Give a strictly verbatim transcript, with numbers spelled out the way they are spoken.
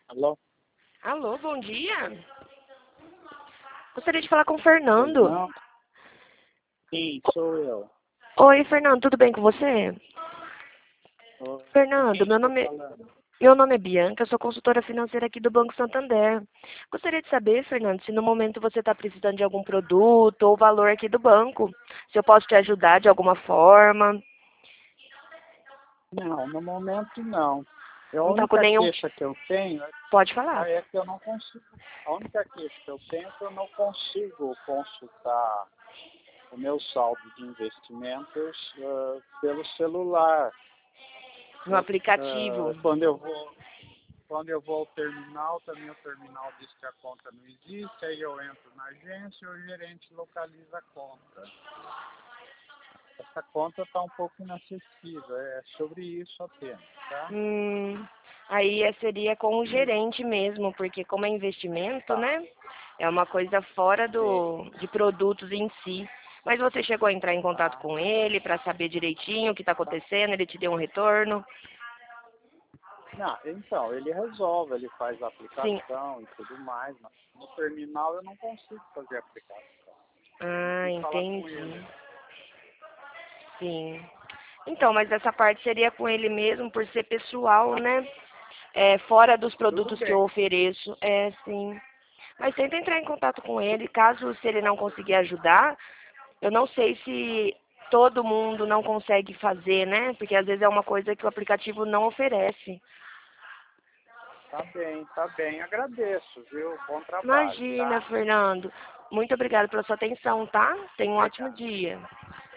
Alô? Alô, bom dia. Gostaria de falar com o Pois Fernando. não? Sim, sou eu. Oi, Fernando, tudo bem com você? Ô, Com Fernando, quem meu estou nome, falando? meu nome é Bianca, eu sou consultora financeira aqui do Banco Santander. Gostaria de saber, Fernando, se no momento você está precisando de algum produto ou valor aqui do banco. Se eu posso te ajudar de alguma forma. Não, no momento não. A Não está com única nenhum... queixa que eu tenho é Pode ah, falar. é que eu não consigo. A única queixa que eu tenho é que eu não consigo consultar o meu saldo de investimentos ah, pelo celular. No Eu, aplicativo. ah, quando eu vou quando eu vou ao terminal, também o terminal diz que a conta não existe, aí eu entro na agência e o gerente localiza a conta. Essa conta está um pouco inacessível, é sobre isso apenas, tá? Hum, aí é- seria com o gerente mesmo, porque como é investimento, Tá. né? É uma coisa fora É, do, de produtos em si. Mas você chegou a entrar em contato tá, com ele para saber direitinho o que está tá. acontecendo, ele te deu um retorno? Não, então, ele resolve, ele faz a Sim. aplicação e tudo mais, mas no terminal eu não consigo fazer a aplicação. Eu Ah, tenho que falar com ele. entendi. Sim. Então, mas essa parte seria com ele mesmo, por ser pessoal, né? É, fora dos Tudo produtos que eu bem, ofereço. É, sim. Mas tenta entrar em contato com ele, caso se ele não conseguir ajudar, eu não sei se todo mundo não consegue fazer, né? Porque às vezes é uma coisa que o aplicativo não oferece. tá bem, tá bem. Agradeço, viu? Bom trabalho, Imagina, tá? Fernando. Muito obrigada pela sua atenção, tá? Tenha um ótimo Obrigado. dia.